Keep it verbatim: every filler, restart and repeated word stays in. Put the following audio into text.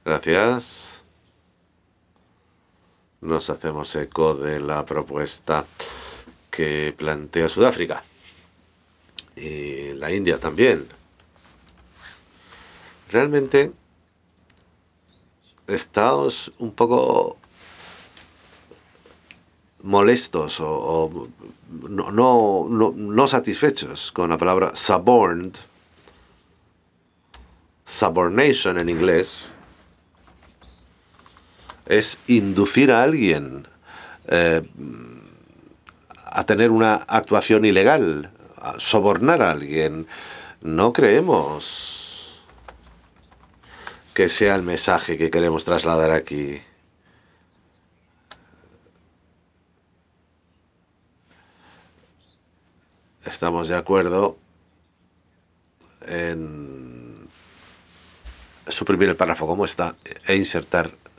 Gracias. Nos hacemos eco de la propuesta que plantea Sudáfrica y la India también. Realmente estamos un poco molestos o, o no, no, no, no satisfechos con la palabra suborned, subordination en inglés, es inducir a alguien eh, a tener una actuación ilegal, a sobornar a alguien. No creemos que sea el mensaje que queremos trasladar aquí. Estamos de acuerdo en suprimir el párrafo como está e insertar